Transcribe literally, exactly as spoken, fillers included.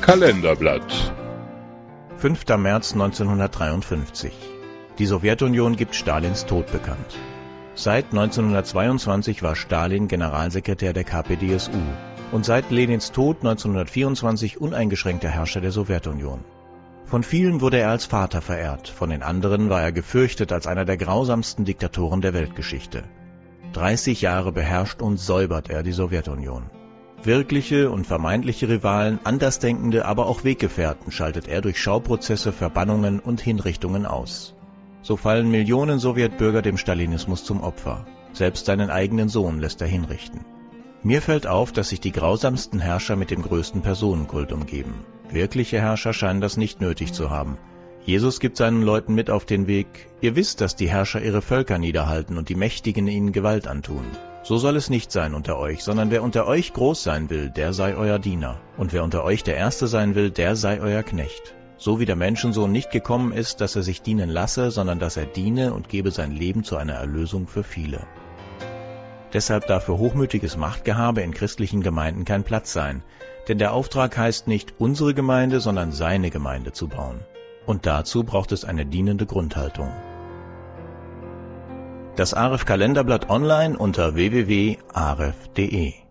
Kalenderblatt. fünfter März neunzehnhundertdreiundfünfzig. Die Sowjetunion gibt Stalins Tod bekannt. Seit neunzehnhundertzweiundzwanzig war Stalin Generalsekretär der K P D S U und seit Lenins Tod neunzehnhundertvierundzwanzig uneingeschränkter Herrscher der Sowjetunion. Von vielen wurde er als Vater verehrt, von den anderen war er gefürchtet als einer der grausamsten Diktatoren der Weltgeschichte. dreißig Jahre beherrscht und säubert er die Sowjetunion. Wirkliche und vermeintliche Rivalen, Andersdenkende, aber auch Weggefährten schaltet er durch Schauprozesse, Verbannungen und Hinrichtungen aus. So fallen Millionen Sowjetbürger dem Stalinismus zum Opfer. Selbst seinen eigenen Sohn lässt er hinrichten. Mir fällt auf, dass sich die grausamsten Herrscher mit dem größten Personenkult umgeben. Wirkliche Herrscher scheinen das nicht nötig zu haben. Jesus gibt seinen Leuten mit auf den Weg: Ihr wisst, dass die Herrscher ihre Völker niederhalten und die Mächtigen ihnen Gewalt antun. So soll es nicht sein unter euch, sondern wer unter euch groß sein will, der sei euer Diener. Und wer unter euch der Erste sein will, der sei euer Knecht. So wie der Menschensohn nicht gekommen ist, dass er sich dienen lasse, sondern dass er diene und gebe sein Leben zu einer Erlösung für viele. Deshalb darf für hochmütiges Machtgehabe in christlichen Gemeinden kein Platz sein, denn der Auftrag heißt nicht, unsere Gemeinde, sondern seine Gemeinde zu bauen. Und dazu braucht es eine dienende Grundhaltung. Das Aref Kalenderblatt online unter w w w punkt aref punkt de